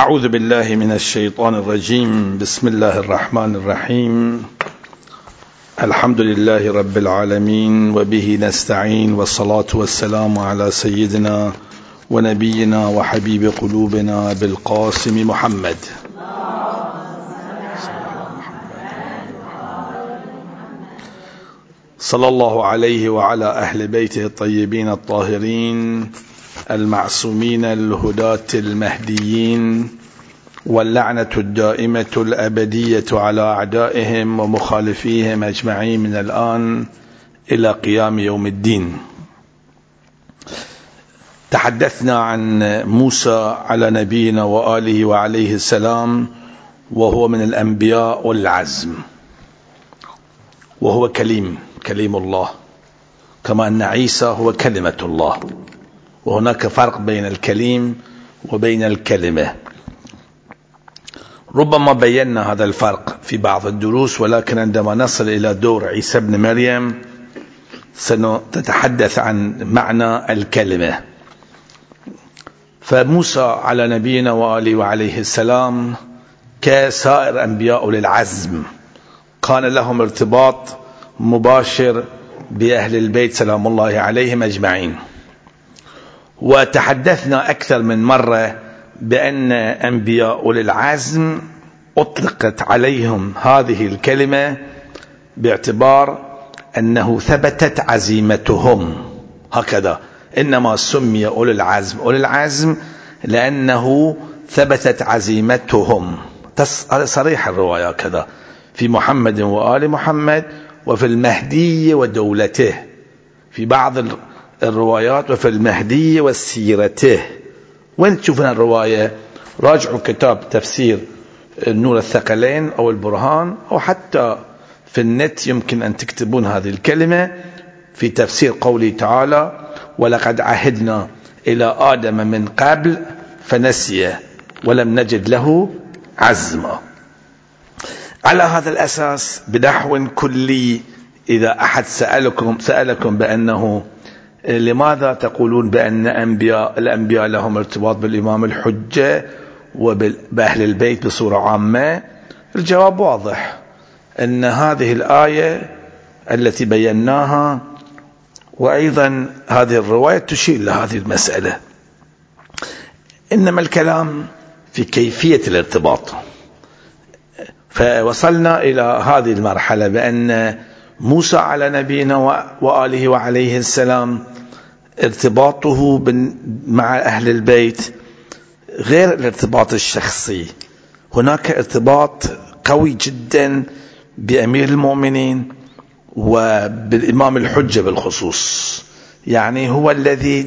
أعوذ بالله من الشيطان الرجيم. بسم الله الرحمن الرحيم. الحمد لله رب العالمين وبه نستعين، والصلاة والسلام على سيدنا ونبينا وحبيب قلوبنا بالقاسم محمد صلى الله عليه وعلى أهل بيته الطيبين الطاهرين المعصومين الهداة المهديين، واللعنة الدائمة الأبدية على أعدائهم ومخالفيهم أجمعين من الآن إلى قيام يوم الدين. تحدثنا عن موسى على نبينا وآله وعليه السلام، وهو من الأنبياء والعزم، وهو كليم الله، كما أن عيسى هو كلمة الله، وهناك فرق بين الكليم وبين الكلمة. ربما بينا هذا الفرق في بعض الدروس، ولكن عندما نصل إلى دور عيسى ابن مريم سنتحدث عن معنى الكلمة. فموسى على نبينا وآله وعليه السلام كسائر أنبياء أولي العزم كان لهم ارتباط مباشر بأهل البيت سلام الله عليهم أجمعين. وتحدثنا أكثر من مرة بأن أنبياء أولي العزم أطلقت عليهم هذه الكلمة باعتبار أنه ثبتت عزيمتهم، هكذا إنما سمي أولي العزم لأنه ثبتت عزيمتهم. صريح الرواية كذا في محمد وآل محمد، وفي المهدي ودولته، في بعض الروايات وفي المهدي وسيرته. وين تشوفون الرواية؟ راجعوا كتاب تفسير النور الثقلين أو البرهان، أو حتى في النت يمكن أن تكتبون هذه الكلمة في تفسير قوله تعالى: ولقد عهدنا إلى آدم من قبل فنسي ولم نجد له عزما. على هذا الأساس بنحو كلي، إذا أحد سألكم بأنه لماذا تقولون بأن الأنبياء لهم ارتباط بالإمام الحجة وبأهل البيت بصورة عامة، الجواب واضح، أن هذه الآية التي بيناها وأيضا هذه الرواية تشير لهذه المسألة. إنما الكلام في كيفية الارتباط. فوصلنا إلى هذه المرحلة بأن موسى على نبينا وآله وعليه السلام ارتباطه مع أهل البيت غير الارتباط الشخصي. هناك ارتباط قوي جدا بأمير المؤمنين وبالإمام الحجة بالخصوص، يعني هو الذي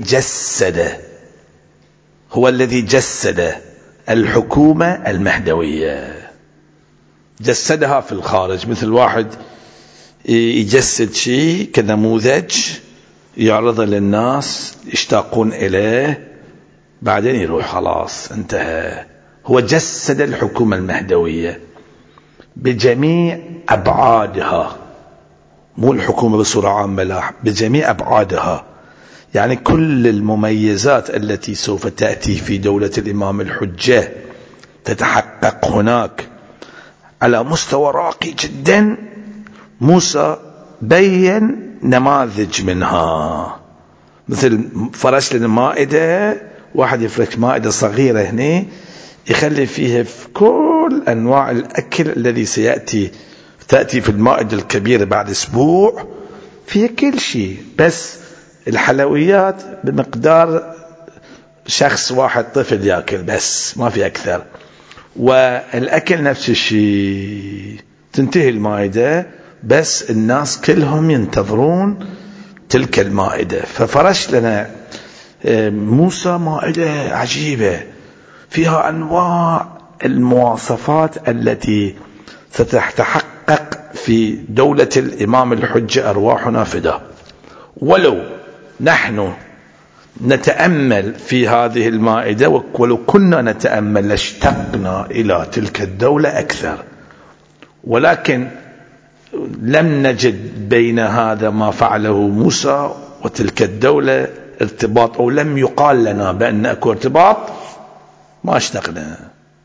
جسد الحكومة المهدوية، جسدها في الخارج، مثل واحد يجسد شيء كنموذج يعرضه للناس يشتاقون إليه، بعدين يروح خلاص انتهى. هو جسد الحكومة المهدوية بجميع أبعادها، مو الحكومة بصورة عامة، لا، بجميع أبعادها. يعني كل المميزات التي سوف تأتي في دولة الإمام الحجة تتحقق هناك على مستوى راقي جدا. موسى بين نماذج منها، مثل فرش لنا مائدة، واحد يفرش مائدة صغيرة هنا يخلي فيها في كل أنواع الأكل الذي تأتي في المائدة الكبيرة بعد أسبوع، فيها كل شيء، بس الحلويات بمقدار شخص واحد طفل يأكل بس، ما في أكثر. والأكل نفس الشيء، تنتهي المائدة بس الناس كلهم ينتظرون تلك المائدة. ففرش لنا موسى مائدة عجيبة فيها أنواع المواصفات التي ستتحقق في دولة الإمام الحجة. أرواحنا فداه. ولو نحن نتأمل في هذه المائدة، ولو كنا نتأمل لاشتقنا إلى تلك الدولة أكثر، ولكن لم نجد بين هذا ما فعله موسى وتلك الدولة ارتباط، أو لم يقال لنا بأن أكو ارتباط، ما اشتقنا.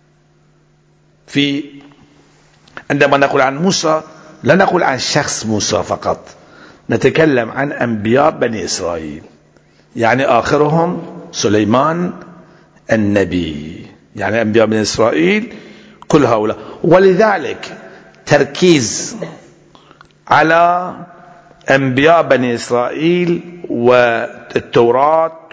عندما نقول عن موسى لا نقول عن شخص موسى فقط، نتكلم عن أنبياء بني إسرائيل، يعني آخرهم سليمان النبي، يعني أنبياء بني إسرائيل كل هؤلاء. ولذلك تركيز على أنبياء بني إسرائيل والتوراة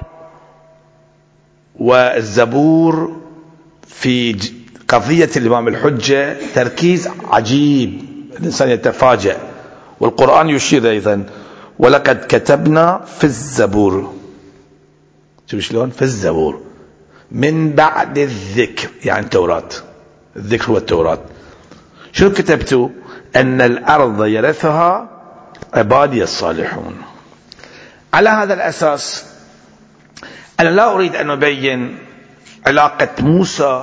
والزبور في قضية الإمام الحجة تركيز عجيب، الإنسان يتفاجأ. والقرآن يشير أيضا ولقد كتبنا في الزبور، شوف شلون في الزبور من بعد الذكر، يعني التوراة، الذكر هو التوراة. شو كتبتوا؟ أن الأرض يرثها عبادي الصالحون. على هذا الأساس أنا لا أريد أن أبين علاقة موسى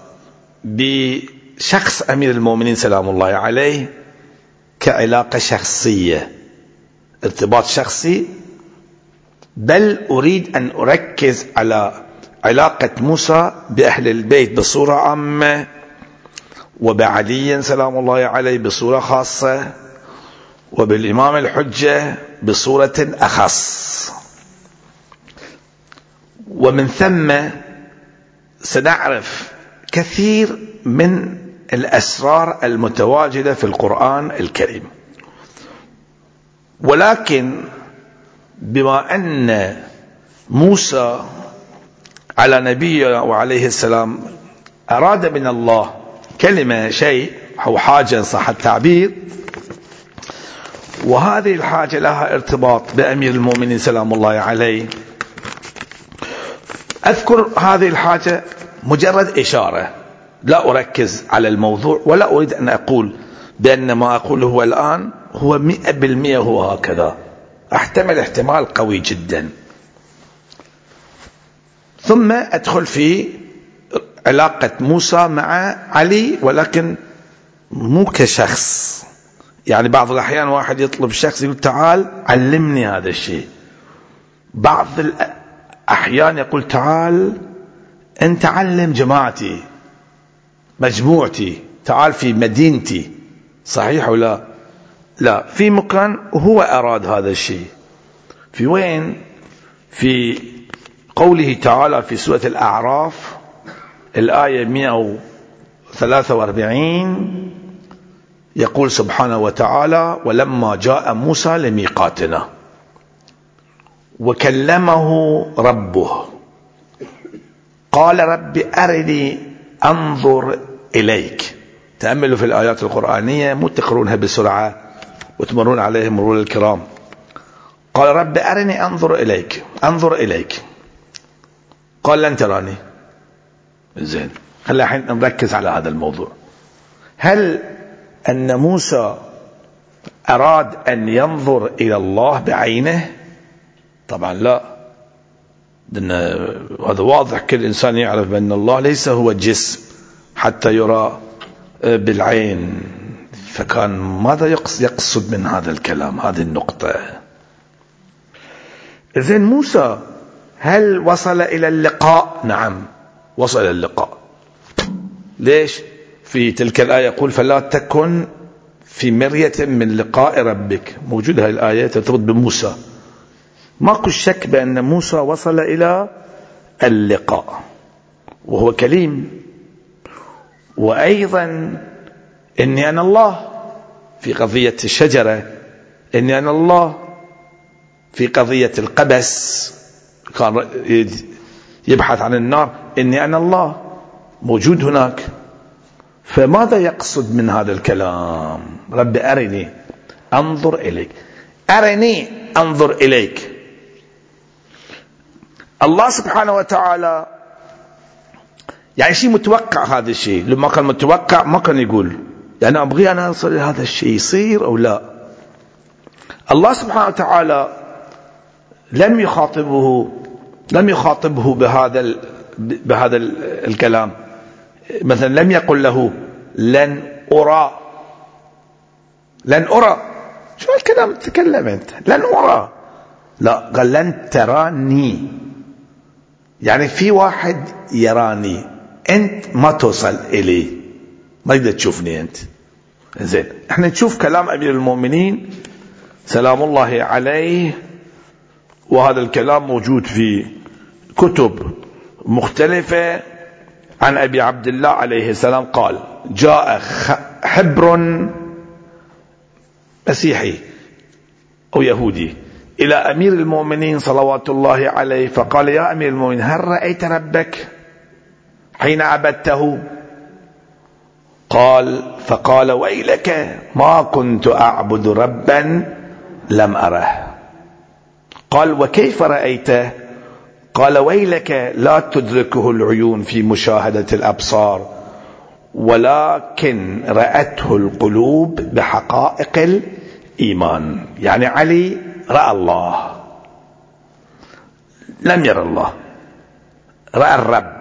بشخص أمير المؤمنين سلام الله عليه كعلاقة شخصية، ارتباط شخصي، بل أريد أن أركز على علاقة موسى بأهل البيت بصورة عامة، وبعلي سلام الله عليه بصورة خاصة، وبالإمام الحجة بصورة أخص. ومن ثم سنعرف كثير من الأسرار المتواجدة في القرآن الكريم. ولكن بما أن موسى على نبيه وعليه السلام أراد من الله كلمة، شيء أو حاجة إن صح التعبير، وهذه الحاجة لها ارتباط بأمير المؤمنين سلام الله عليه، أذكر هذه الحاجة مجرد إشارة، لا أركز على الموضوع، ولا أريد أن أقول بأن ما أقوله الآن هو 100% هو هكذا، أحتمل احتمال قوي جدا. ثم أدخل في علاقة موسى مع علي، ولكن مو كشخص. يعني بعض الأحيان واحد يطلب شخص يقول تعال علمني هذا الشيء، بعض الأحيان يقول تعال أنت علم جماعتي مجموعتي، تعال في مدينتي، صحيح ولا لا؟ في مكان هو أراد هذا الشيء. في وين؟ في قوله تعالى في سورة الأعراف الآية 143 يقول سبحانه وتعالى ولما جاء موسى لميقاتنا وكلمه ربه قال رب أرني أنظر إليك. تأملوا في الآيات القرآنية، مو تقرونها بسرعة وتمرون عليها مرور الكرام. قال رب أرني أنظر إليك، أنظر إليك، قال لن تراني. زين، خلينا الحين نركز على هذا الموضوع. هل أن موسى أراد أن ينظر إلى الله بعينه؟ طبعا لا، لأن هذا واضح، كل إنسان يعرف بأن الله ليس هو جسم حتى يرى بالعين. فكان ماذا يقصد من هذا الكلام؟ هذه النقطة. إذن موسى هل وصل إلى اللقاء؟ نعم، وصل إلى اللقاء. ليش؟ في تلك الآية يقول فلا تكن في مرية من لقاء ربك، موجودة هذه الآية ترتبط بموسى. ماكو شك بأن موسى وصل إلى اللقاء وهو كليم. وأيضا إني أنا الله في قضية الشجرة، إني أنا الله في قضية القبس، كان يبحث عن النار، إني أنا الله موجود هناك. فماذا يقصد من هذا الكلام؟ رب أرني أنظر إليك، أرني أنظر إليك. الله سبحانه وتعالى يعني شيء متوقع، هذا الشيء لما كان متوقع ما كان يقول يعني أبغي أنا أصل هذا الشيء يصير أو لا. الله سبحانه وتعالى لم يخاطبه بهذا الكلام. مثلا لم يقل له لن أرى. شو الكلام تتكلم أنت؟ لن أرى، لا، قال لن تراني. يعني في واحد يراني، أنت ما توصل إليه. ما يقدر تشوفني أنت. زين، احنا نشوف كلام أمير المؤمنين سلام الله عليه، وهذا الكلام موجود في كتب مختلفة عن أبي عبد الله عليه السلام قال: جاء حبر مسيحي أو يهودي إلى أمير المؤمنين صلوات الله عليه فقال: يا أمير المؤمنين، هل رأيت ربك حين عبدته؟ فقال: ويلك، ما كنت أعبد ربا لم أره. قال: وكيف رأيته؟ قال: ويلك، لا تدركه العيون في مشاهدة الأبصار، ولكن رأته القلوب بحقائق الإيمان. يعني علي رأى الله، لم يرى الله، رأى الرب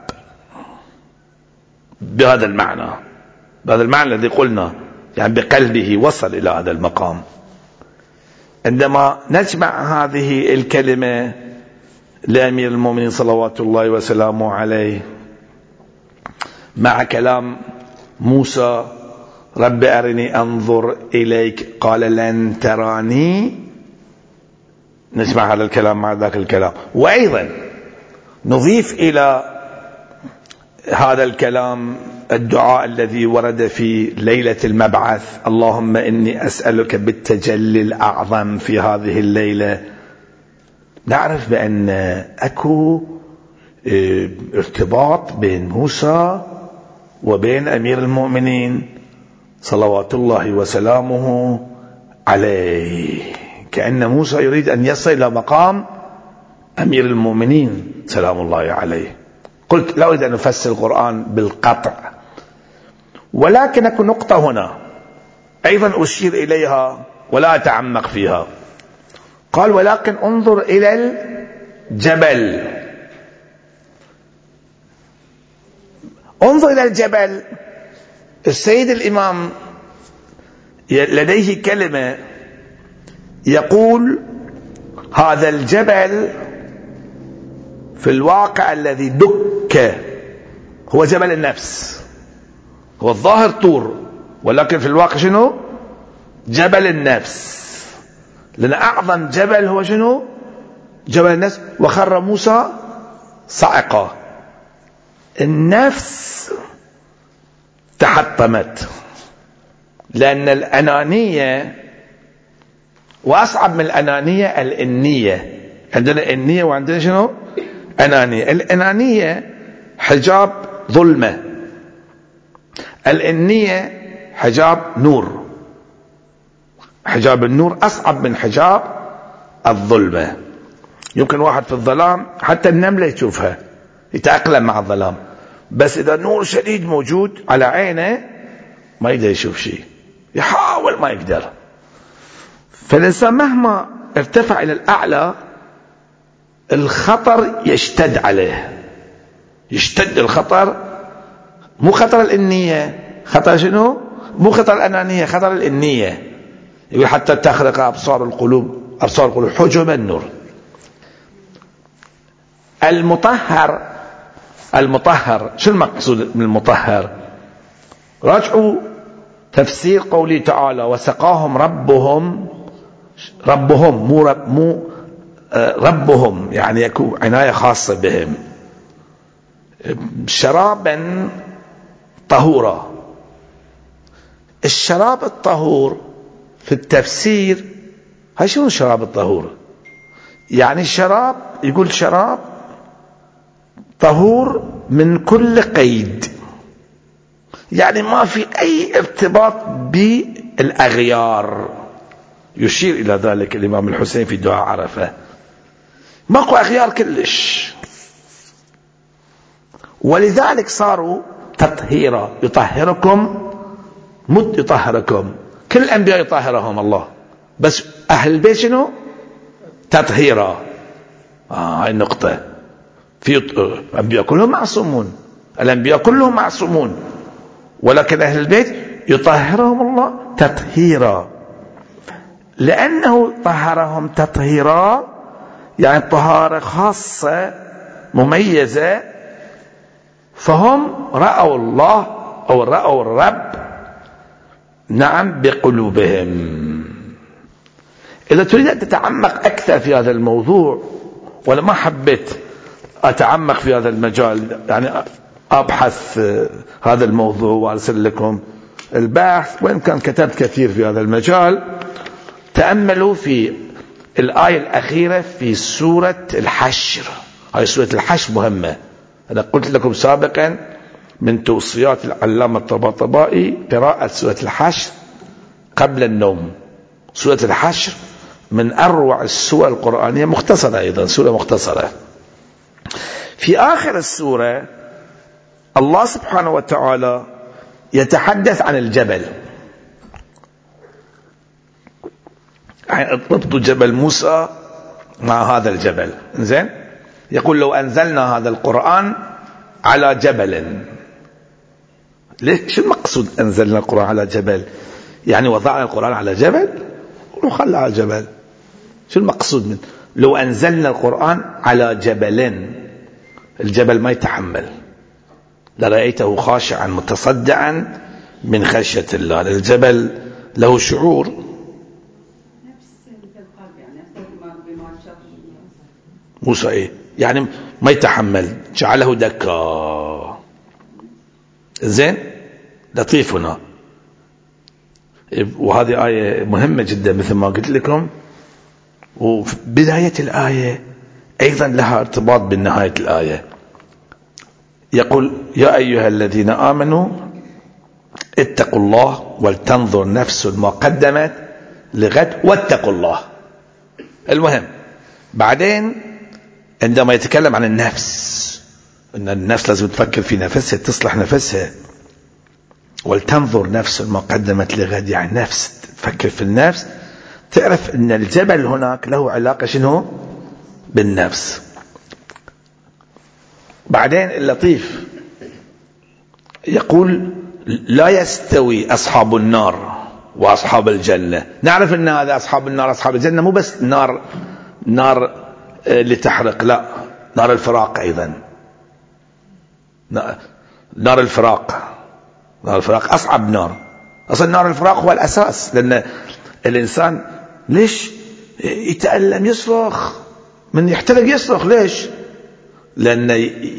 بهذا المعنى، بهذا المعنى الذي قلنا، يعني بقلبه وصل إلى هذا المقام. عندما نجمع هذه الكلمة لأمير المؤمنين صلوات الله وسلامه عليه مع كلام موسى: رب أرني أنظر إليك، قال: لن تراني، نجمع هذا الكلام مع ذاك الكلام. وأيضا نضيف إلى هذا الكلام الدعاء الذي ورد في ليلة المبعث: اللهم إني أسألك بالتجلي الأعظم في هذه الليلة. نعرف بأن أكو ارتباط بين موسى وبين أمير المؤمنين صلوات الله وسلامه عليه، كأن موسى يريد أن يصل إلى مقام أمير المؤمنين سلام الله عليه. قلت لا أريد أن أفسر القرآن بالقطع، ولكن أكو نقطة هنا أيضا أشير إليها ولا أتعمق فيها. قال: ولكن انظر إلى الجبل. انظر إلى الجبل. السيد الإمام لديه كلمة يقول: هذا الجبل في الواقع الذي دك هو جبل النفس. هو الظاهر طور، ولكن في الواقع شنو؟ جبل النفس. لأن أعظم جبل هو شنو؟ جبل النفس. وخر موسى صعقا. النفس تحطمت، لأن الأنانية، وأصعب من الأنانية الإنية. عندنا إنية وعندنا شنو؟ أنانية. الأنانية حجاب ظلمة، الإنية حجاب نور. حجاب النور أصعب من حجاب الظلمة. يمكن واحد في الظلام حتى النملة يشوفها يتأقلم مع الظلام، بس إذا نور شديد موجود على عينه ما يقدر يشوف شيء، يحاول ما يقدر. فالإنسان مهما ارتفع إلى الأعلى الخطر يشتد عليه، يشتد الخطر. مو خطر الإنية، خطر شنو؟ مو خطر الأنانية، خطر الإنية. يقول: حتى تخرق أبصار القلوب حجب النور. المطهر شو المقصود من المطهر؟ راجعوا تفسير قوله تعالى: وسقاهم ربهم ربهم، يعني يكون عناية خاصة بهم، شرابا طهورا. الشراب الطهور في التفسير هاي شنو الشراب الطهور؟ يعني الشراب، يقول شراب طهور من كل قيد، يعني ما في أي ارتباط بالأغيار. يشير إلى ذلك الإمام الحسين في دعاء عرفة، ماكو أغيار كلش، ولذلك صاروا تطهيرا. يطهركم يطهركم. كل الأنبياء يطهرهم الله، بس أهل البيت شنو؟ تطهيرا. هاي النقطة. في الأنبياء كلهم معصومون، الأنبياء كلهم معصومون، ولكن أهل البيت يطهرهم الله تطهيرا. لأنه طهرهم تطهيرا يعني طهارة خاصة مميزة، فهم رأوا الله أو رأوا الرب نعم بقلوبهم. إذا تريد أن تتعمق أكثر في هذا الموضوع، ولا ما حبيت أتعمق في هذا المجال، يعني أبحث هذا الموضوع وأرسل لكم البحث، وإن كان كتبت كثير في هذا المجال، تأملوا في الآية الأخيرة في سورة الحشر. هذه سورة الحشر مهمة. أنا قلت لكم سابقا من توصيات العلامة الطباطبائي قراءة سورة الحشر قبل النوم. سورة الحشر من أروع السور القرآنية، مختصرة أيضا، سورة مختصرة. في آخر السورة الله سبحانه وتعالى يتحدث عن الجبل، يعني اضبطوا جبل موسى مع هذا الجبل. زين، يقول لو أنزلنا هذا القرآن على جبل. ليه؟ شو المقصود أنزلنا القرآن على جبل؟ يعني وضعنا القرآن على جبل ونخلى على جبل. شو المقصود من لو أنزلنا القرآن على جبل؟ الجبل ما يتحمل، لرأيته خاشعا متصدعا من خشية الله. الجبل له شعور. موسى ايه يعني ما يتحمل، جعله دكا. زين، لطيف هنا. وهذه آية مهمة جدا مثل ما قلت لكم، وبداية الآية أيضا لها ارتباط بالنهاية الآية. يقول يا أيها الذين آمنوا اتقوا الله ولتنظر نفس ما قدمت لغد واتقوا الله. المهم بعدين عندما يتكلم عن النفس، أن النفس لازم تفكر في نفسها، تصلح نفسها. ولتنظر نفس ما قدمت لغد، يعني نفس تفكر في النفس، تعرف أن الجبل هناك له علاقة شنو بالنفس. بعدين اللطيف يقول لا يستوي أصحاب النار وأصحاب الجنة. نعرف أن هذا أصحاب النار أصحاب الجنة مو بس نار اللي تحرق، لا، نار الفراق أيضا. نار الفراق أصعب نار. أصلا نار الفراق هو الأساس، لأن الإنسان ليش يتألم يصرخ؟ من يحترق يصرخ ليش؟ لأنه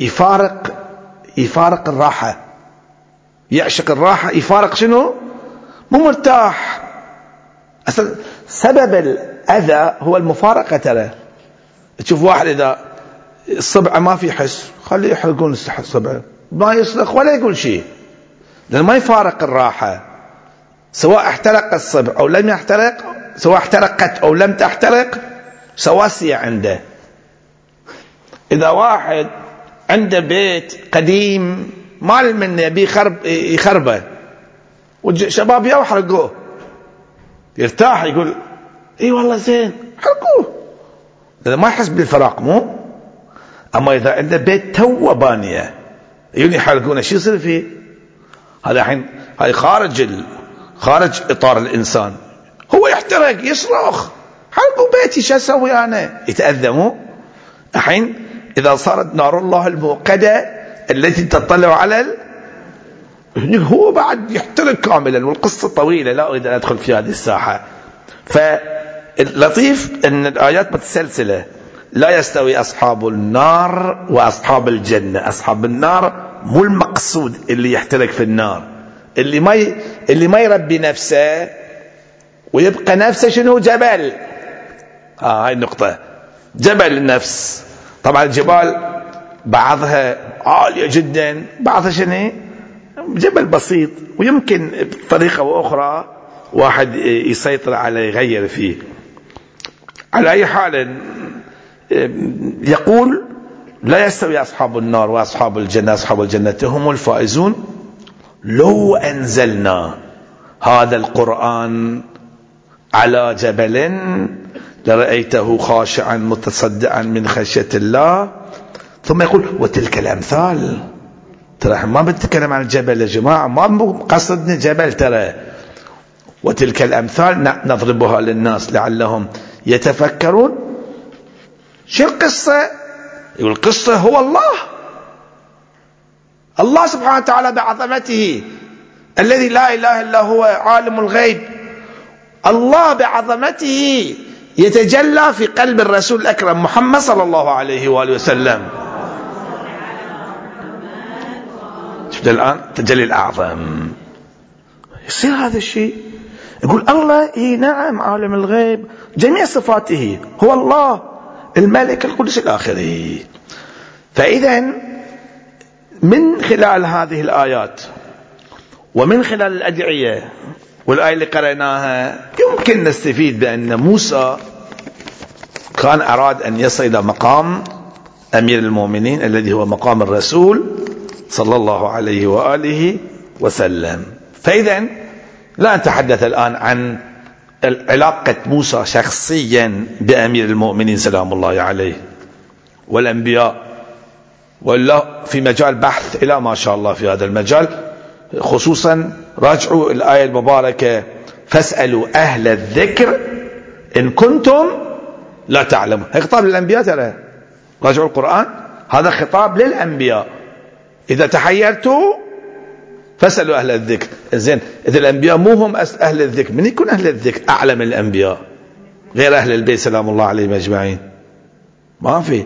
يفارق الراحة، يعشق الراحة، يفارق شنو؟ مو مرتاح. أصلا سبب الأذى هو المفارقة. ترى تشوف واحد إذا الصبع ما في حس، خليه يحرقون الصبع، ما يصرخ ولا يقول شيء، لأنه ما يفارق الراحة. سواء احترق الصبع أو لم يحترق، سواء احترقت أو لم تحترق، سواسية عنده. إذا واحد عنده بيت قديم مال من يبي يخربه، والشباب يحرقوه، يرتاح يقول اي والله زين حرقوه، لأنه ما يحس بالفراق. مو أما إذا عنده بيت تو بانية يجون يحرقونه، شو يصير فيه؟ هذا الحين هاي خارج إطار الإنسان. هو يحترق يصرخ حرقوا بيتي، شو أسوي أنا؟ يتأذموا. الحين إذا صارت نار الله الموقدة التي تطلع على هو بعد يحترق كاملا، والقصة طويلة لا أريد أن أدخل في هذه الساحة. فاللطيف أن الآيات متسلسلة. لا يستوي أصحاب النار وأصحاب الجنة. أصحاب النار مو المقصود اللي يحترق في النار، اللي ما يربي نفسه ويبقى نفسه شنو؟ جبل. هاي النقطة، جبل النفس. طبعا الجبال بعضها عالية جدا، بعضها شنو؟ جبل بسيط، ويمكن بطريقة أخرى واحد يسيطر عليه يغير فيه. على أي حال يقول لا يستوي أصحاب النار وأصحاب الجنة، أصحاب الجنة هم الفائزون. لو أنزلنا هذا القرآن على جبل لرأيته خاشعا متصدعا من خشية الله. ثم يقول وتلك الأمثال. ترى ما بنتكلم عن الجبل يا جماعة، ما قصدنا جبل. ترى وتلك الأمثال نضربها للناس لعلهم يتفكرون. شو القصة؟ يقول القصة هو الله سبحانه وتعالى بعظمته الذي لا إله إلا هو عالم الغيب. الله بعظمته يتجلى في قلب الرسول الأكرم محمد صلى الله عليه وآله وسلم. شفت الآن تجلي الأعظم. يصير هذا الشيء، يقول الله نعم عالم الغيب، جميع صفاته، هو الله الملك القدس الآخره. فإذا من خلال هذه الآيات ومن خلال الأدعية والآية اللي قرأناها يمكن نستفيد بأن موسى كان أراد أن يصل إلى مقام أمير المؤمنين الذي هو مقام الرسول صلى الله عليه وآله وسلم. فإذا لا نتحدث الآن عن علاقة موسى شخصيا بأمير المؤمنين سلام الله عليه والأنبياء، ولا في مجال بحث إلى ما شاء الله في هذا المجال، خصوصا راجعوا الآية المباركة فاسألوا أهل الذكر إن كنتم لا تعلمون. هذا خطاب للأنبياء، ترى راجعوا القرآن، هذا خطاب للأنبياء. إذا تحيرتوا فاسألوا أهل الذكر. زين، إذا الأنبياء مو هم أهل الذكر، من يكون أهل الذكر أعلم من الأنبياء غير أهل البيت سلام الله عليهم أجمعين؟ ما في.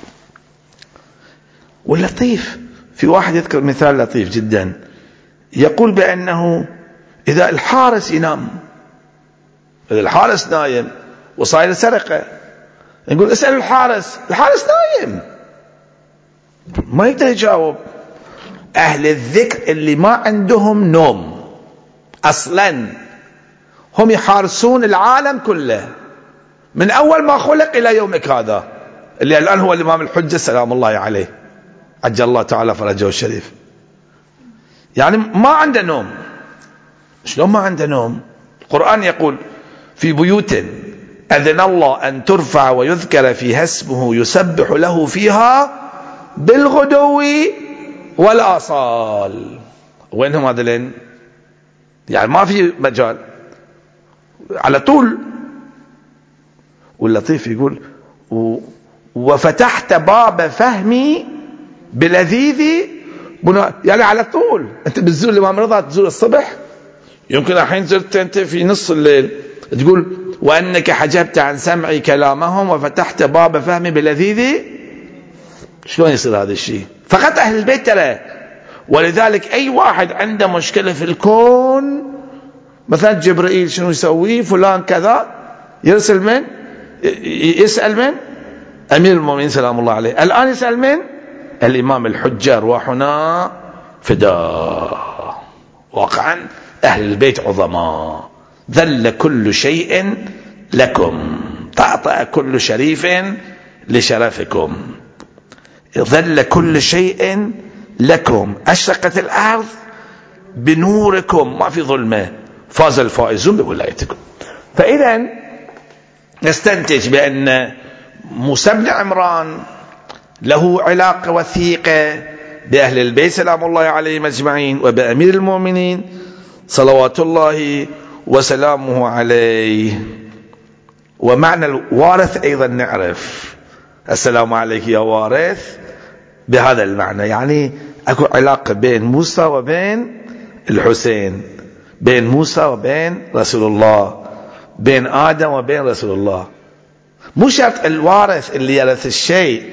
واللطيف، في واحد يذكر مثال لطيف جدا، يقول بأنه إذا الحارس ينام، إذا الحارس نايم وصاير سرقة، نقول اسأل الحارس، الحارس نايم ما يقدر يجاوب. أهل الذكر اللي ما عندهم نوم أصلا، هم يحارسون العالم كله من أول ما خلق إلى يومك هذا، اللي الآن هو الإمام الحجة سلام الله عليه عجل الله تعالى فرجه الشريف. يعني ما عنده نوم. شلون ما عنده نوم؟ القرآن يقول في بيوت أذن الله أن ترفع ويذكر فيها اسمه يسبح له فيها بالغدو والآصال. وينهم هذين؟ يعني ما في مجال، على طول. واللطيف يقول وفتحت باب فهمي بلذيذ، يعني على طول. انت بتزور الإمام رضا، تزور الصبح، يمكن الحين زرت انت في نص الليل، تقول وأنك حجبت عن سمعي كلامهم وفتحت باب فهمي بلذيذ. شلون يصير هذا الشيء؟ فقط أهل البيت ترى. ولذلك أي واحد عنده مشكلة في الكون، مثلا جبرائيل شنو يسوي، فلان كذا، يرسل من؟ يسأل من؟ أمير المؤمنين سلام الله عليه. الآن يسأل من؟ الإمام الحجة أرواحنا فداه. واقعا أهل البيت عظماء. ذل كل شيء لكم، طأطأ كل شريف لشرفكم. ذل كل شيء لكم، أشرقت الأرض بنوركم، ما في ظلمة، فاز الفائزون بولايتكم. فإذا نستنتج بأن موسى بن عمران له علاقة وثيقة بأهل البيت سلام الله عليهم أجمعين وبأمير المؤمنين صلوات الله وسلامه عليه. ومعنى الوارث أيضا نعرف، السلام عليك يا وارث، بهذا المعنى. يعني أكو علاقة بين موسى وبين الحسين، بين موسى وبين رسول الله، بين آدم وبين رسول الله. مو شرط الوارث اللي يرث الشيء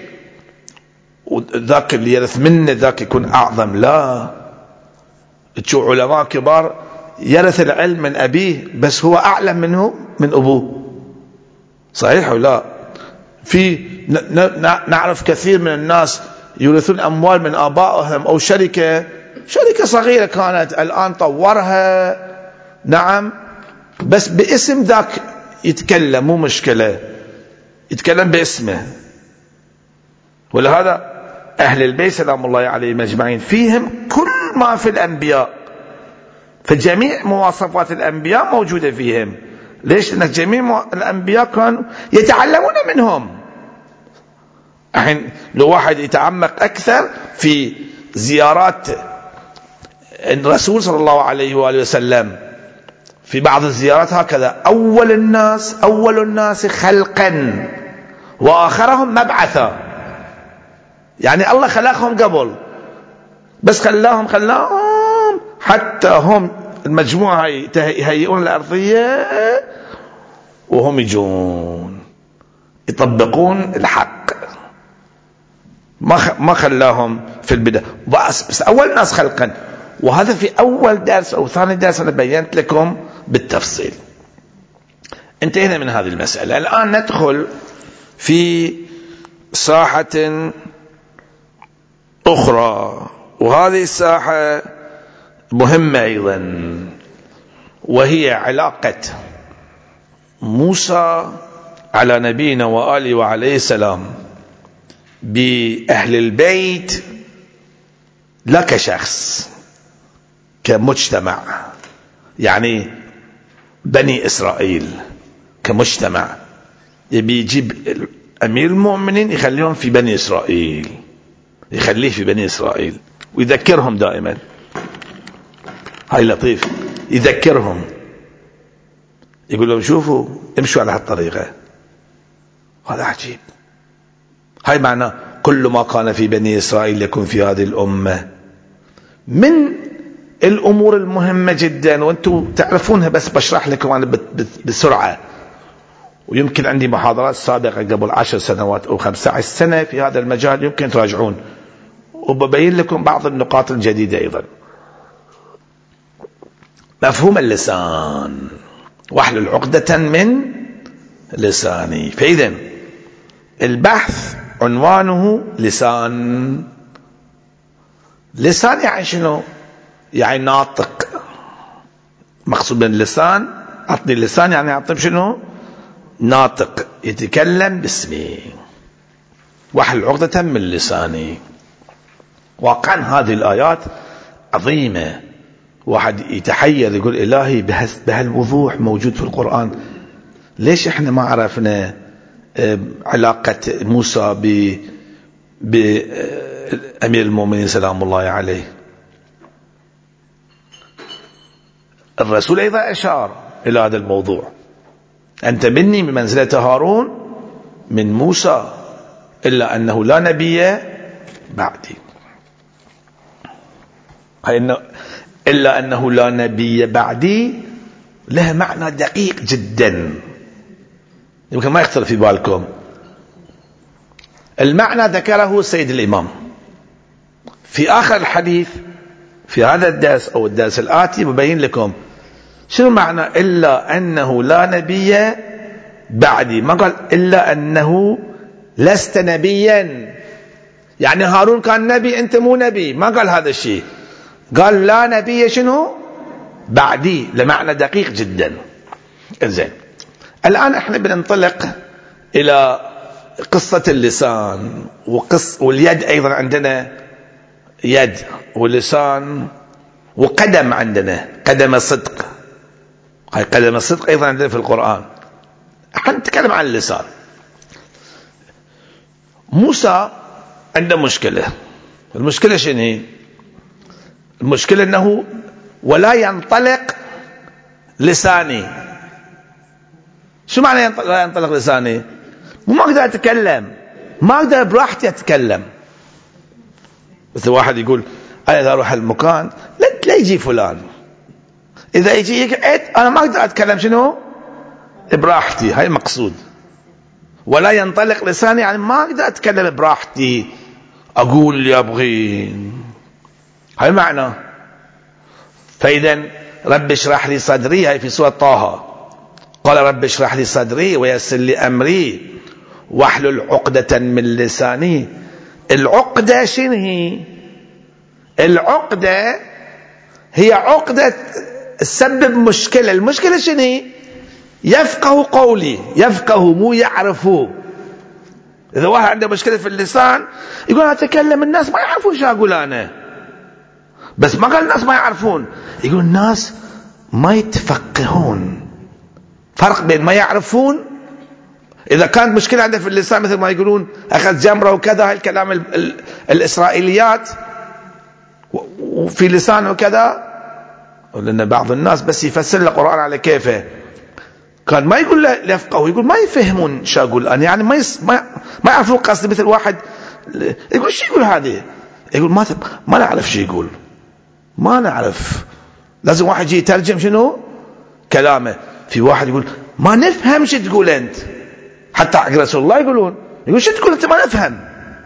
وذاك اللي يرث منه ذاك يكون أعظم، لا. تشوف علماء كبار يرث العلم من أبيه بس هو أعلم منه من أبوه، صحيح ولا؟ في نعرف كثير من الناس يورثون أموال من آبائهم، أو شركة صغيرة كانت الآن طورها، نعم، بس باسم ذاك يتكلم، مو مشكلة، يتكلم باسمه. ولهذا أهل البيت سلام الله عليهم أجمعين فيهم كل ما في الأنبياء، فجميع مواصفات الأنبياء موجودة فيهم. ليش؟ لأن جميع الأنبياء كانوا يتعلمون منهم. الحين لو واحد يتعمق أكثر في زيارات الرسول صلى الله عليه وآله وسلم، في بعض الزيارات هكذا أول الناس خلقا وآخرهم مبعثا. يعني الله خلقهم قبل، بس خلاهم حتى هم المجموعة يهيئون الأرضية وهم يجون يطبقون الحق، ما خلاهم في البداية بس أول ناس خلقا. وهذا في أول درس أو ثاني درس أنا بينت لكم بالتفصيل. انتهينا من هذه المسألة. الآن ندخل في ساحة أخرى، وهذه الساحة مهمة أيضا، وهي علاقة موسى على نبينا وآله وعليه السلام بأهل البيت، لا كشخص، كمجتمع، يعني بني إسرائيل كمجتمع. يبي يجيب أمير المؤمنين يخليهم في بني إسرائيل، يخليه في بني إسرائيل ويذكرهم دائما. هاي لطيف، يذكرهم، يقول لهم شوفوا امشوا على هالطريقة. هذا عجيب. هاي معنى كل ما كان في بني إسرائيل يكون في هذه الأمة من الأمور المهمة جدا، وأنتم تعرفونها بس بشرح لكم أنا بسرعة. ويمكن عندي محاضرات سابقة قبل 10 سنوات أو 15 سنة في هذا المجال، يمكن تراجعون، وببين لكم بعض النقاط الجديدة أيضا. مفهوم اللسان، واحلل عقدة من لساني. فإذا البحث عنوانه لسان. لسان يعني شنو؟ يعني ناطق. مقصود من اللسان، أعطني اللسان يعني أعطني شنو؟ ناطق، يتكلم باسمي، واحلل عقدة من لساني. واقعا هذه الآيات عظيمة، واحد يتحير يقول إلهي بهالوضوح موجود في القرآن، ليش احنا ما عرفنا علاقة موسى بأمير المؤمنين سلام الله عليه؟ الرسول أيضا أشار إلى هذا الموضوع، أنت مني بمنزلة هارون من موسى، إلا أنه لا نبي بعدي. إلا أنه لا نبي بعدي لها معنى دقيق جدا، يمكن ما يخطر في بالكم. المعنى ذكره السيد الإمام في آخر الحديث في هذا الدرس أو الدرس الآتي، ببين لكم شنو معنى إلا أنه لا نبي بعدي. ما قال إلا أنه لست نبيا، يعني هارون كان نبي أنت مو نبي، ما قال هذا الشيء. قال لا نبي شنو بعدي، لمعنى دقيق جدا. إنزين، الآن احنا بننطلق إلى قصة اللسان واليد. أيضا عندنا يد ولسان وقدم، عندنا قدم الصدق. هاي قدم الصدق أيضا عندنا في القرآن. احنا نتكلم عن اللسان. موسى عنده مشكلة. المشكلة شنو هي؟ المشكلة أنه ولا ينطلق لساني. شو معنى لا ينطلق لساني؟ ما أقدر أتكلم، ما أقدر براحتي أتكلم. مثل واحد يقول أنا إذا أروح المكان لا يجي فلان، إذا يجي أنا ما أقدر أتكلم شنو براحتي. هاي المقصود. ولا ينطلق لساني يعني ما أقدر أتكلم براحتي، أقول اللي أبغي. هاي معنى. فإذا رب اشرح لي صدري، هاي في سورة طه، قال رب اشرح لي صدري ويسر لي أمري واحلل عقدة من لساني. العقدة شنو هي؟ العقدة هي عقدة تسبب مشكلة. المشكلة شنو هي؟ يفقه قولي، يفقه مو يعرفه. إذا واحد عنده مشكلة في اللسان يقول أتكلم، الناس ما يعرفون شو أقول أنا. بس ما قال الناس ما يعرفون، يقول الناس ما يتفقهون. فرق بين ما يعرفون، إذا كانت مشكلة عنده في اللسان مثل ما يقولون أخذ جمرة وكذا، هاي الكلام الإسرائيليات، وفي لسانه كذا. لأن بعض الناس بس يفسر القرآن على كيفه، كان ما يقول لا يفقهوا، يقول ما يفهمون شو أقول أنا، يعني ما يعرفون قصدي. مثل واحد يقول شو يقول هذه، يقول ما نعرف شو يقول، ما نعرف. لازم واحد يجي يترجم شنو كلامه. في واحد يقول ما نفهم شو تقول انت، حتى حق رسول الله يقول شو تقول انت ما نفهم.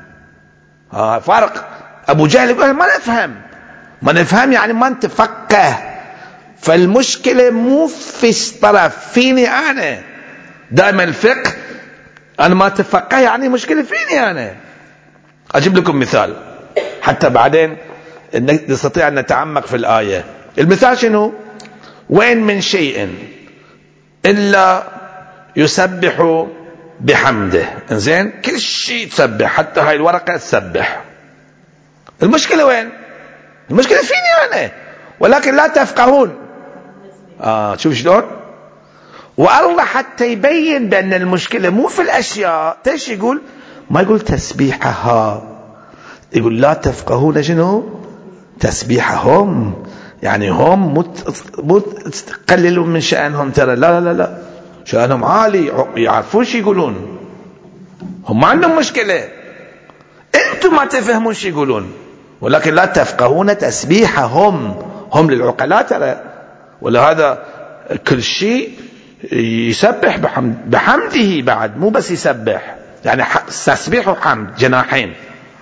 فارق. ابو جهل يقول ما نفهم يعني ما نتفقه. فالمشكلة مو في طرف، فيني انا. دائما الفقه انا ما تفقه يعني مشكلة فيني انا. اجيب لكم مثال حتى بعدين نستطيع ان نتعمق في الآية. المثال شنو؟ وين من شيء إلا يسبح بحمده. انزين، كل شيء تسبح، حتى هاي الورقة تسبح. المشكلة وين؟ المشكلة فيني أنا، ولكن لا تفقهون. شوف شلون. والله حتى يبين بأن المشكلة مو في الأشياء. تيش يقول؟ ما يقول تسبيحها، يقول لا تفقهون شنو تسبيحهم. يعني هم مو تقللوا من شأنهم، ترى لا شأنهم عالي، يعرفون شو يقولون، هم ما عندهم مشكلة، انتم ما تفهمون شو يقولون. ولكن لا تفقهون تسبيحهم، هم للعقلاء ترى. ولهذا كل شيء يسبح بحمده بعد، مو بس يسبح، يعني تسبيح وحمد جناحين.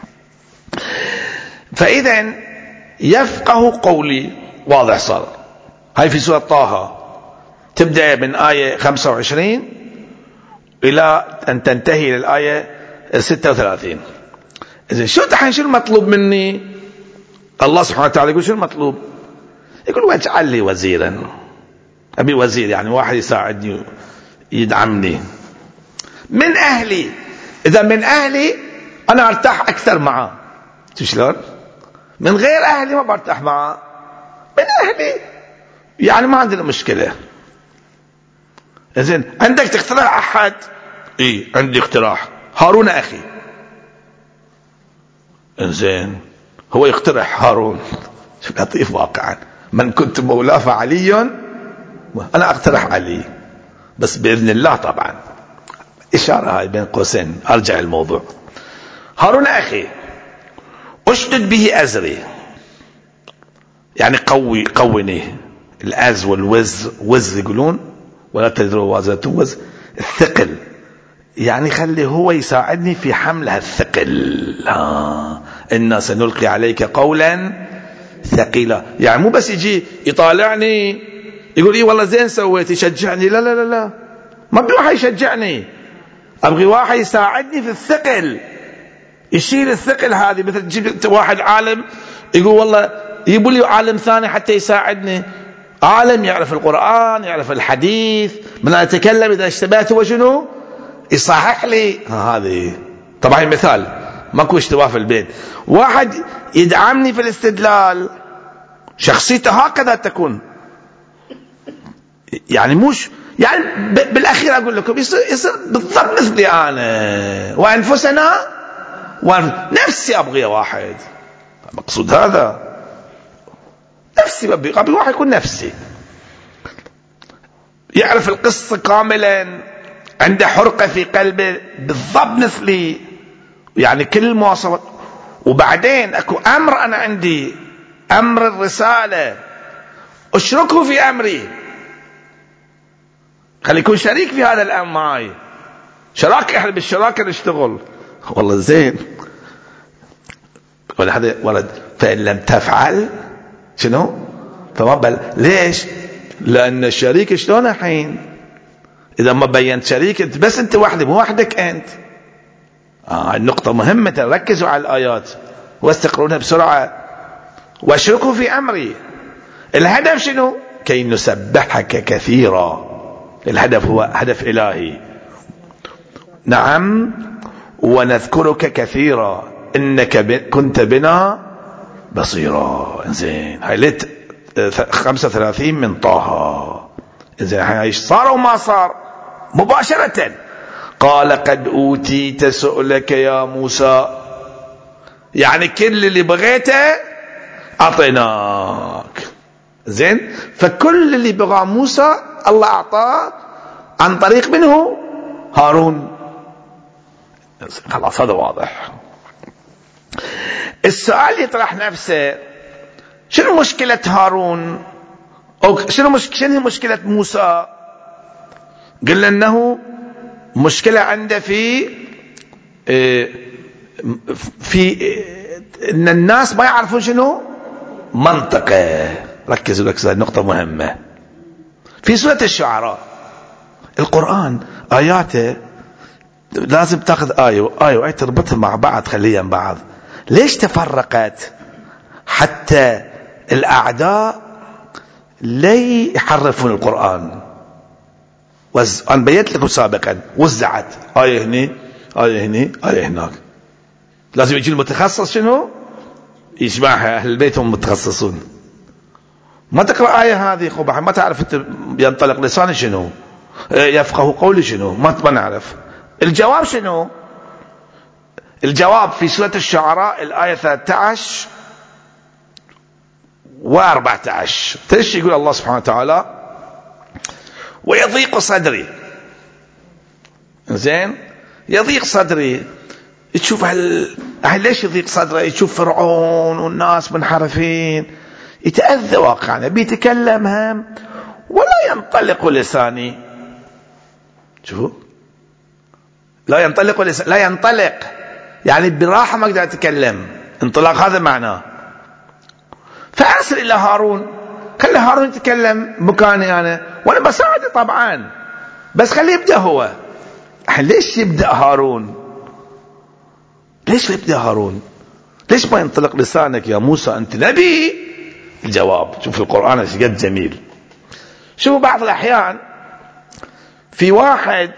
فإذا يفقه قولي واضح صار. هاي في سورة طه، تبدأ من آية 25 إلى أن تنتهي للآية 36. إذن شو المطلوب مني؟ الله سبحانه وتعالى يقول شو المطلوب؟ يقول واجعل لي وزيرا. أبي وزير، يعني واحد يساعدني يدعمني من أهلي. إذا من أهلي أنا أرتاح أكثر معه. شلون؟ من غير أهلي ما برتاح معه. من أهلي يعني ما عندنا مشكلة. إذن عندك تقترح أحد؟ عندي اقتراح، هارون أخي. إنزين، هو يقترح هارون. شو لطيف واقعا. من كنت مولاه فعلي، أنا أقترح علي، بس بإذن الله طبعا. إشارة هاي بين قوسين، أرجع الموضوع. هارون أخي أشدد به أزري، يعني قوني. الأز والوز، وز يقولون ولا تدروا وازرة وز، الثقل، يعني خلي هو يساعدني في حمل هالثقل. إنا سنلقي عليك قولا ثقيلا. يعني مو بس يجي يطالعني يقول والله زين سويت يشجعني، لا ما ابغي واحد يشجعني، ابغي واحد يساعدني في الثقل، يشيل الثقل هذه. مثل تجيب واحد عالم يقول والله يجيبوا لي عالم ثاني حتى يساعدني، عالم يعرف القرآن يعرف الحديث، من أتكلم إذا اشتبهت هو شنو يصحح لي. هذه طبعا مثال، ماكو اشتباه في البيت. واحد يدعمني في الاستدلال، شخصيته هكذا تكون. يعني مش يعني بالأخير أقول لكم يصير بالضبط مثلي أنا وأنفسنا نفسي. أبغي واحد، مقصود هذا نفسي، أبغي واحد يكون نفسي، يعرف القصة كاملا، عنده حرقة في قلبه بالضبط مثلي، يعني كل المواصفات. وبعدين اكو امر انا عندي، امر الرسالة، اشركه في امري، خلي يكون شريك في هذا الامر معي، شراكة، احنا بالشراكة نشتغل. والله زين. ولا هذا ولد، فإن لم تفعل شنو فما ليش؟ لأن الشريك شلون الحين إذا ما بينت شريك أنت، بس أنت وحدك مو وحدك أنت. النقطة مهمة، ركزوا على الآيات واستقرونها بسرعة. واشركوا في أمري، الهدف شنو؟ كي نسبحك كثيرا. الهدف هو هدف إلهي. نعم، ونذكرك كثيرا إنك كنت بنا بصيرا. زين، هاي ليت 35 من طه. زين، هاي صار وما صار مباشرة. قال قد أوتيت سؤلك يا موسى، يعني كل اللي بغيته أعطيناك. زين، فكل اللي بغى موسى الله أعطاه عن طريق منه هارون. خلاص هذا واضح. السؤال يطرح نفسه، شنو مشكلة هارون شنو مشكلة موسى؟ قلنا انه مشكلة عنده في ان الناس ما يعرفون شنو منطقه. ركزوا نقطة مهمة. في سورة الشعراء القرآن آياته لازم تاخذ آية وآية تربطها مع بعض، خليها مع بعض. ليش تفرقت؟ حتى الأعداء لا يحرفون القرآن. أنا بيت لكم سابقا وزعت آية هني آية هني آية هناك. لازم يجي المتخصص شنو يجمعها. أهل البيت هم متخصصون. ما تقرأ آية هذه قبح ما تعرف ينطلق لساني شنو، يفقه قولي شنو، ما نعرف. الجواب شنو؟ الجواب في سورة الشعراء الآية 13 و14. تيش يقول الله سبحانه وتعالى ويضيق صدري. زين، يضيق صدري. تشوف ليش يضيق صدره؟ يشوف فرعون والناس منحرفين، يتأذى واقعا، بيتكلم هم ولا ينطلق لساني. شوفوا، لا ينطلق لساني، لا ينطلق يعني براحة ما اقدر اتكلم. انطلاق هذا معناه. فارسل الى هارون، خلي هارون يتكلم مكاني انا وانا بساعده طبعا، بس خليه يبدا هو. ليش يبدا هارون؟ ليش يبدا هارون؟ ليش ما ينطلق لسانك يا موسى انت نبي؟ الجواب شوف القرآن ايش قد جميل. شوفوا بعض الاحيان في واحد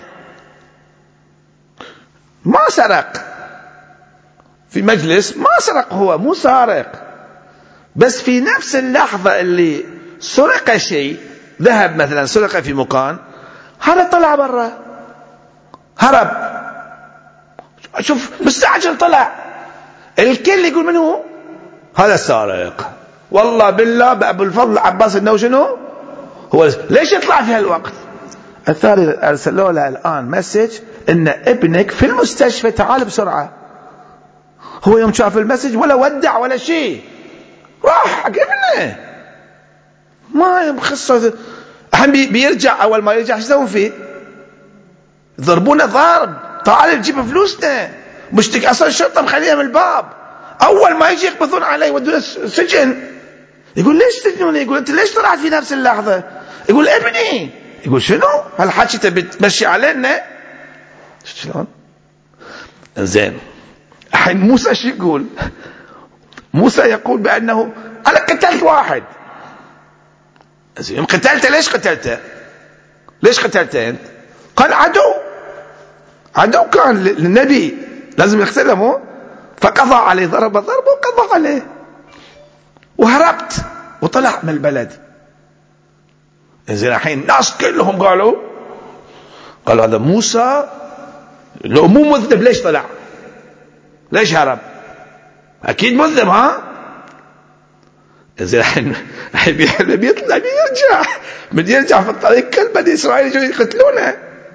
ما سرق في مجلس، ما سرق، هو مو سارق، بس في نفس اللحظة اللي سرق شيء، ذهب مثلا سرق في مكان، هذا طلع برا هرب. شوف مستعجل طلع، الكل يقول من هو؟ هذا السارق. والله بالله بأبو الفضل عباس انه شنو هو. ليش يطلع في هالوقت؟ الثاني ارسلوا له الان مسج ان ابنك في المستشفى، تعال بسرعة. هو يوم شاف المسج ولا ودع ولا شيء، راح حق ابنه. ما يخصه. الحين بيرجع، اول ما يرجع ايش يسوون فيه؟ يضربونه ضرب، تعال تجيب فلوسنا، مشتك اصلا الشرطة مخليها من الباب. اول ما يجي يقبضون عليه يودونه سجن. يقول ليش سجنوني؟ يقول انت ليش طلعت في نفس اللحظة؟ يقول ابني. يقول شنو هالحكي تبي تمشي علينا؟ شلون؟ زين، الحين موسى ايش يقول؟ موسى يقول بانه انا قتلت واحد. زين، قتلته. ليش قتلته؟ ليش قتلته انت؟ قال عدو كان للنبي لازم يقتله، مو؟ فقضى عليه، ضرب وقضى عليه وهربت وطلع من البلد. زين، الحين الناس كلهم قالوا هذا موسى لو مو مذنب ليش طلع؟ ليش هرب؟ اكيد مذنب. ها زين، الحين بيطلع بيرجع في الطريق كل بني اسرائيل يجوا يقتلونه.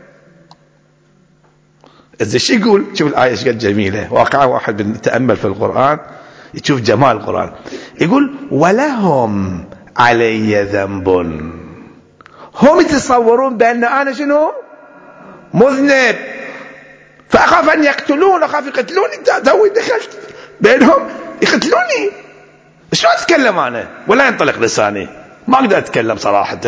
زين، شو يقول؟ شوف الآية ايش قد جميلة واقعا. واحد يتأمل في القرآن يشوف جمال القرآن. يقول ولهم علي ذنب. هم يتصورون بأن أنا شنو؟ مذنب، فأخاف أن يقتلون، أخاف يقتلوني. توي دخلت بينهم يقتلوني، شو أتكلم أنا؟ ولا ينطلق لساني، ما أقدر أتكلم صراحة.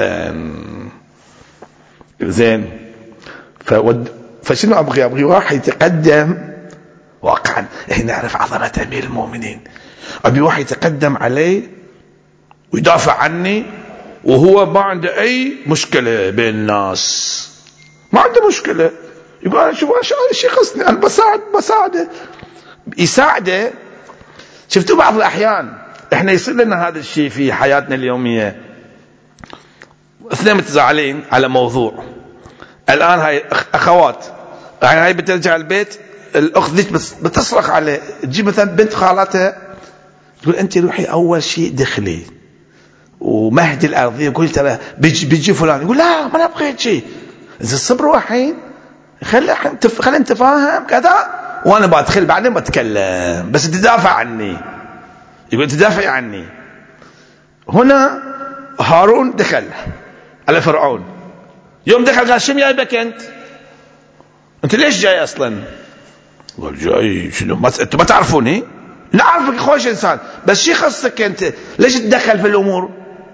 زين، فشنو أبغي واحد يتقدم. واقعا احنا نعرف عظمة أمير المؤمنين. أبي واحد يتقدم علي ويدافع عني وهو ما عنده أي مشكلة بين الناس، ما عنده مشكلة. يقول أنا شوف شيء قصني، أنا بساعده يساعده. شفتوا بعض الأحيان احنا يصير لنا هذا الشيء في حياتنا اليومية. اثنين متزاعلين على موضوع، الآن هاي أخوات، يعني هاي بترجع البيت، الأخت ذيك بتصرخ عليه، تجيب مثلا بنت خالتها تقول أنت روحي أول شيء دخلي ومهدي الأرضية وقول ترى بيجي فلان. يقول لا ما بغيت شيء. إذا صبروا الحين، خلي أنت فاهم كذا وأنا بدخل بعدين بتكلم، بس تدافع عني. يقول تدافعي عني. هنا هارون دخل على فرعون، يوم دخل قال: شو جايبك انت ليش جاي اصلا؟ قال: جاي شنو؟ انتوا ما تعرفوني؟ نعرفك خوش انسان، بس شي خصك انت؟ ليش تدخل في الامور؟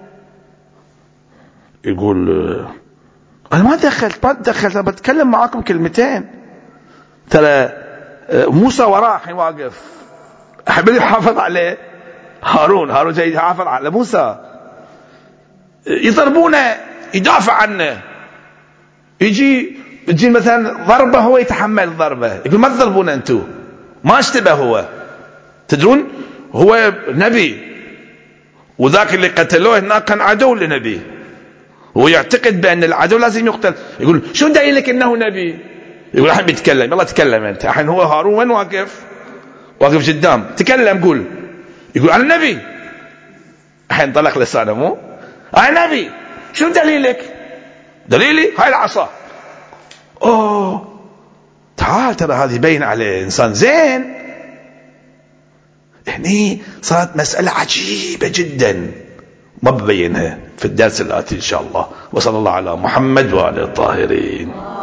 يقول: انا ما دخلت، انا بتكلم معاكم كلمتين. ترى موسى وراه الحين واقف، احب يحافظ عليه. هارون جاي يحافظ على موسى، يضربونه يدافع عنه، يجي مثلا ضربه هو يتحمل الضربه، يقول: ما تضربونه انتم، ما اشتبه هو، تدرون هو نبي، وذاك اللي قتلوه هناك كان عدو لنبي، هو يعتقد بأن العدو لازم يقتل. يقول: شو دليلك انه نبي؟ يقول: الحين بيتكلم، يلا تكلم انت. الحين هو هارون وين واقف قدام، تكلم قول. يقول: انا نبي. الحين طلق لسانه، مو انا نبي، شو دليلك؟ دليلي هاي العصا. اوه تعال، ترى هذه باين عليه انسان زين. هني صارت مسألة عجيبة جدا، ما ببينها في الدرس الآتي إن شاء الله. وصلى الله على محمد وآله الطاهرين.